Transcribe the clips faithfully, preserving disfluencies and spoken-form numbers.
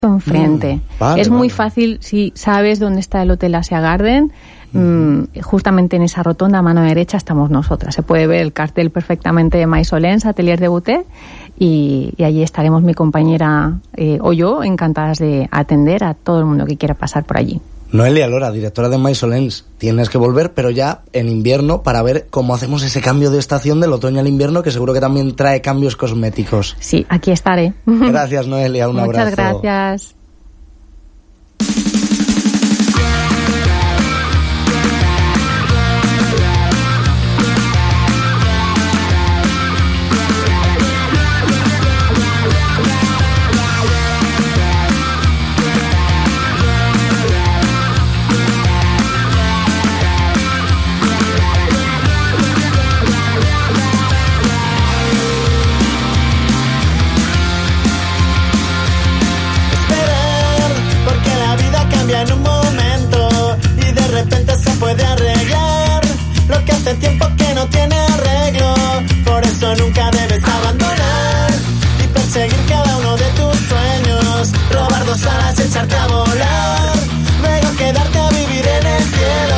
enfrente. Mm, vale, es muy vale. fácil, si sabes dónde está el Hotel Asia Garden, mm, justamente en esa rotonda a mano derecha estamos nosotras. Se puede ver el cartel perfectamente de Maisolens, Atelier de Beauté, y, y allí estaremos mi compañera eh, o yo encantadas de atender a todo el mundo que quiera pasar por allí. Noelia Lora, directora de Maisolens, tienes que volver, pero ya en invierno, para ver cómo hacemos ese cambio de estación del otoño al invierno, que seguro que también trae cambios cosméticos. Sí, aquí estaré. Gracias, Noelia, un Muchas abrazo. Muchas gracias. En un momento y de repente se puede arreglar lo que hace tiempo que no tiene arreglo. Por eso nunca debes abandonar y perseguir cada uno de tus sueños, robar dos alas y echarte a volar, luego quedarte a vivir en el cielo.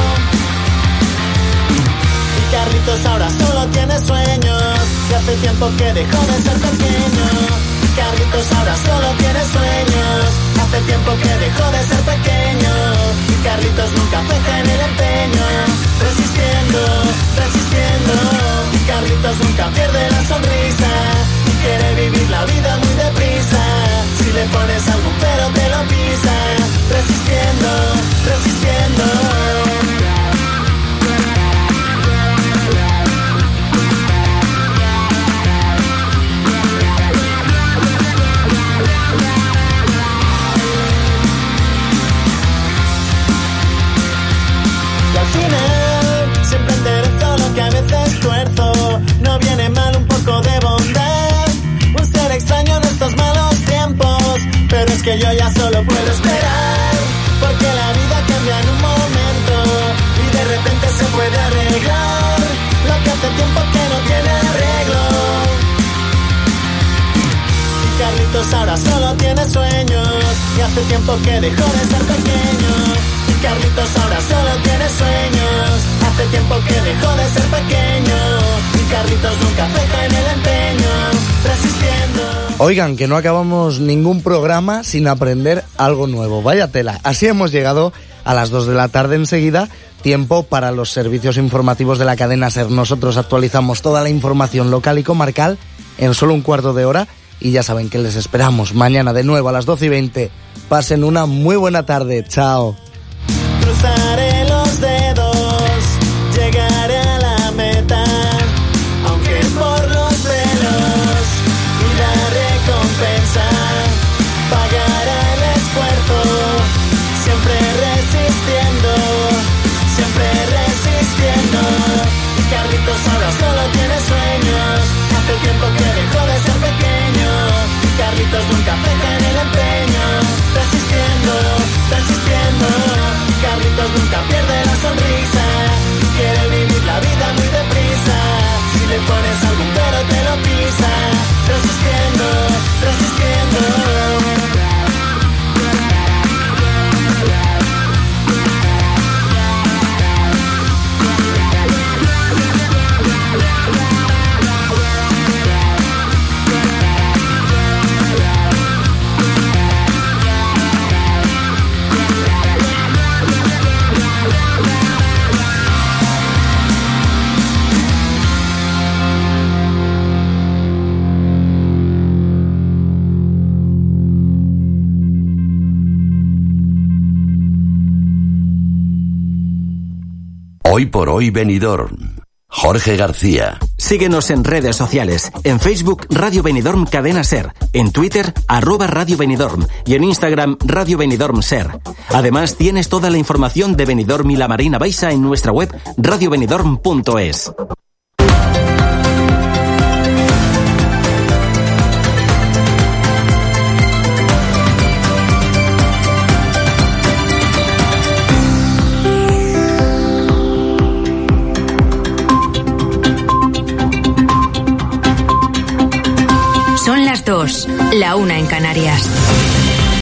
Y Carlitos ahora solo tiene sueños y hace tiempo que dejó de ser pequeño. Carlitos ahora solo tiene sueños, hace tiempo que dejó de ser pequeño. Y Carlitos nunca ceja en el empeño, resistiendo, resistiendo. Y Carlitos nunca pierde la sonrisa y quiere vivir la vida muy deprisa. Si le pones algún pero te lo pisa, resistiendo, resistiendo. Siempre enderezo lo que a veces tuerzo. No viene mal un poco de bondad, un ser extraño en estos malos tiempos. Pero es que yo ya solo puedo esperar, porque la vida cambia en un momento y de repente se puede arreglar lo que hace tiempo que no tiene arreglo. Y Carlitos ahora solo tiene sueños y hace tiempo que dejó de ser pequeño. Carlitos ahora solo tiene sueños, hace tiempo que dejó de ser pequeño. Y Carlitos nunca ceja en el empeño, resistiendo. Oigan, que no acabamos ningún programa sin aprender algo nuevo. Vaya tela. Así hemos llegado a las dos de la tarde enseguida. Tiempo para los servicios informativos de la cadena SER. Nosotros actualizamos toda la información local y comarcal en solo un cuarto de hora. Y ya saben que les esperamos mañana de nuevo a las doce y veinte. Pasen una muy buena tarde. Chao. Cruzaré los dedos, llegaré a la meta, aunque por los pelos, y la recompensa pagará el esfuerzo, siempre resistiendo, siempre resistiendo. Y Carlitos ahora solo tiene sueños, hace tiempo que dejó de ser pequeño. Y Carlitos nunca ceja en el empeño, resistiendo, resistiendo. Carlitos nunca pierde la sonrisa, quiere vivir la vida muy deprisa. Si le pones algún pero te lo pisa, resistiendo, resistiendo. Hoy por hoy Benidorm. Jorge García. Síguenos en redes sociales. En Facebook, Radio Benidorm Cadena SER. En Twitter, arroba Radio Benidorm. Y en Instagram, Radio Benidorm SER. Además, tienes toda la información de Benidorm y la Marina Baixa en nuestra web radio benidorm punto es. Son las dos, la una en Canarias.